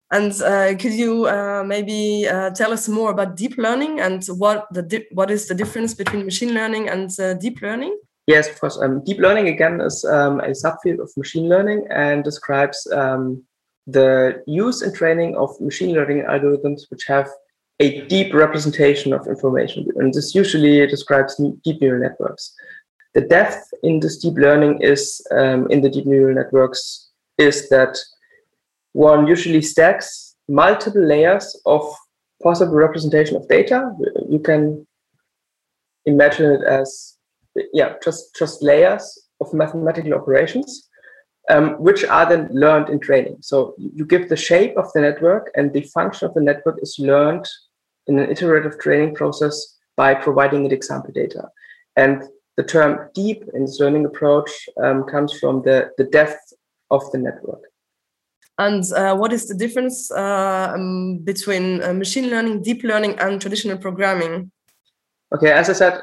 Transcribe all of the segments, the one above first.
And could you maybe tell us more about deep learning and what is the difference between machine learning and deep learning? Yes, of course. Deep learning, again, is a subfield of machine learning and describes the use and training of machine learning algorithms which have a deep representation of information. And this usually describes deep neural networks. The depth in this deep learning is, in the deep neural networks, is that one usually stacks multiple layers of possible representation of data. You can imagine it as just layers of mathematical operations, which are then learned in training. So you give the shape of the network, and the function of the network is learned in an iterative training process by providing it example data. And the term deep in this learning approach comes from the depth of the network. And what is the difference between machine learning, deep learning, and traditional programming? Okay, as I said,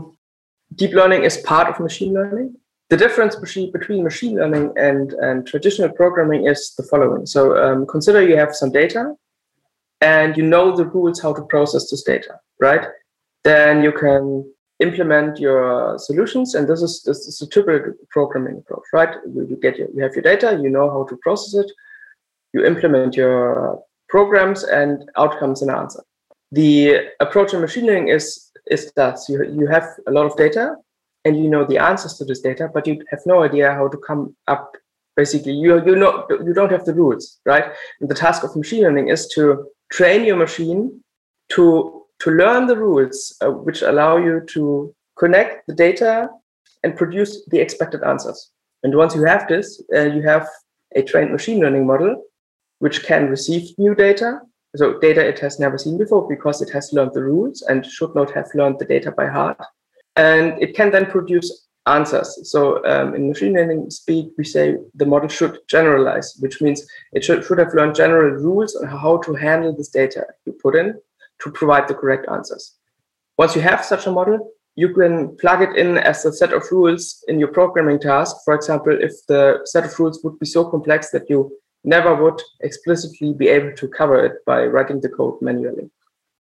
deep learning is part of machine learning. The difference between machine learning and traditional programming is the following. So consider you have some data and you know the rules how to process this data, right? Then you can implement your solutions, and this is a typical programming approach, right? You have your data, you know how to process it, you implement your programs, and out comes an answer. The approach in machine learning is that you have a lot of data and you know the answers to this data, but you have no idea how to come up. Basically, you don't have the rules, right? And the task of machine learning is to train your machine to learn the rules which allow you to connect the data and produce the expected answers. And once you have this, you have a trained machine learning model which can receive new data. So data it has never seen before because it has learned the rules and should not have learned the data by heart. And it can then produce answers. So in machine learning speak, we say the model should generalize, which means it should have learned general rules on how to handle this data you put in to provide the correct answers. Once you have such a model, you can plug it in as a set of rules in your programming task. For example, if the set of rules would be so complex that you never would explicitly be able to cover it by writing the code manually.